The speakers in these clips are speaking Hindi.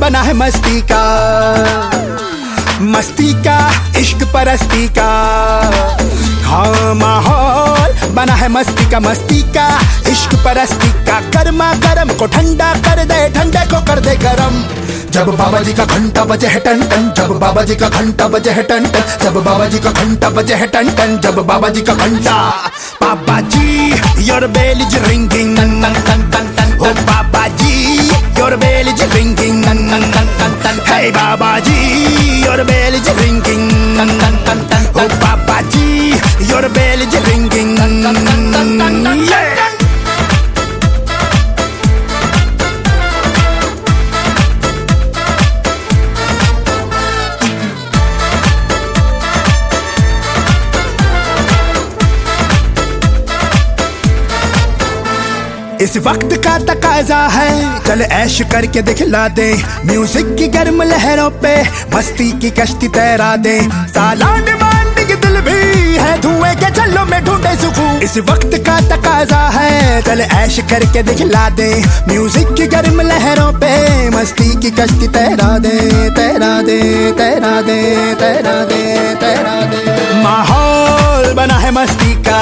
बना है मस्ती का, मस्ती का इश्क परस्ती का। हाँ माहौल बना है मस्ती का इश्क परस्ती का। गर्मा गर्म को ठंडा कर दे, ठंडे को कर दे गरम। जब बाबा जी का घंटा बजे है टन टन, जब बाबा जी का घंटा बजे है टन टन, जब बाबा जी का घंटा बजे है टन टन, जब बाबा जी का घंटा। Baba ji your bell is ringing टन टन टन टन टन। ओ Baba ji your bell is ringing टन टन टन टन टन। हे Baba ji your bell is ringing टन टन टन टन। ओ Baba ji your bell is ringing टन टन टन टन टन। इस वक्त का तकाजा है, चल ऐश करके दिखला दे। म्यूजिक की गर्म लहरों पे मस्ती की कश्ती तैरा दे। साला डिमांडिंग दिल भी है, धुएं के झल्लों में ढूंढे सुकून। इस वक्त का तकाजा है, चल ऐश करके दिखला दे। म्यूजिक की गर्म लहरों पे मस्ती की कश्ती तैरा दे, तैरा दे, तैरा दे, तैरा दे, तैरा दे। माहौल बना है मस्ती का,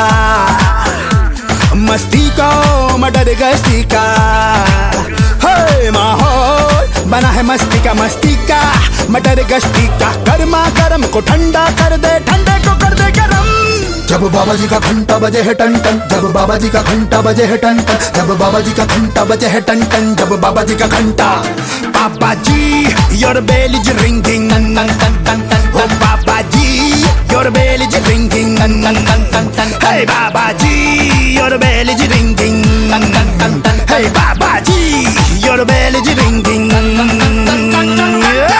मस्ती को मडर गस्ती का। हे माहौल बना है मस्ती का मडर गश्ती का। गर्मा गर्म को ठंडा कर दे, ठंडे को कर दे गरम। जब बाबा जी का घंटा बजे है टन टन, जब बाबा जी का घंटा बजे है टन टन, जब बाबा जी का घंटा बजे है टन टन, जब बाबा जी का घंटा। Baba ji your bell is ringing टन टन टन टन टन। ओ Baba ji your bell is ringing टन टन टन टन टन। हे Baba ji your bell is ringing टन टन टन टन। हे Baba ji your bell is ringing टन टन टन टन टन।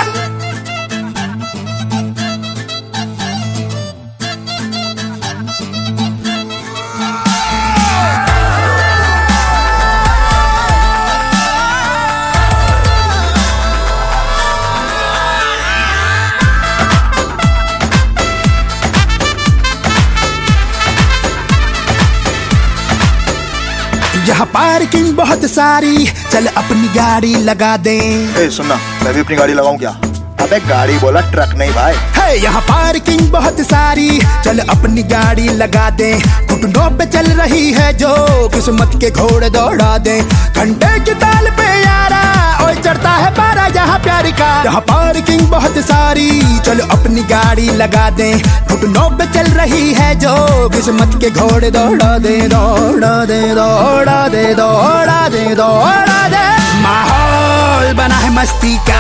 यहाँ पार्किंग बहुत सारी, चल अपनी गाड़ी लगा दे। सुनना, मैं भी अपनी गाड़ी लगाऊं क्या? अबे गाड़ी बोला, ट्रक नहीं भाई। है यहाँ पार्किंग बहुत सारी, चल अपनी गाड़ी लगा दे। घुटनों पे चल रही है जो किस्मत के घोड़े दौड़ा दे। घंटे की ताल पे यारा ओए चढ़ता है पारा यहाँ प्यार का। यहाँ पार्किंग बहुत सारी, चल अपनी गाड़ी लगा दे। घुटनों पे चल रही है जो किस्मत के घोड़े दौड़ा दे, दौड़ा दे, दौड़ा दे, दौड़ा दे, दौड़ा दे। माहौल बना है मस्ती का,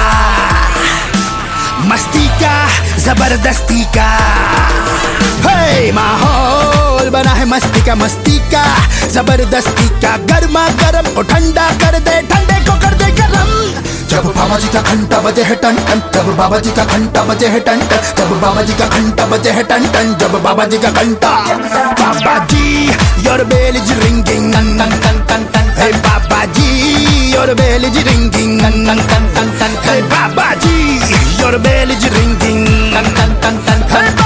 मस्ती का जबरदस्ती का। हे माहौल बना है मस्ती का जबरदस्ती का। गर्मा गर्म को ठंडा कर दे, ठंडे को कर दे गरम। जब बाबा जी का घंटा बजे है टन टन, जब बाबा जी का घंटा बजे है टन टन, जब बाबा जी का घंटा बजे है टन टन, जब बाबा जी का घंटा। Baba ji your bell is ringing टन टन टन टन टन। हे Baba ji your bell is ringing टन टन टन टन टन। हे Baba ji your bell is ringing टन टन टन टन।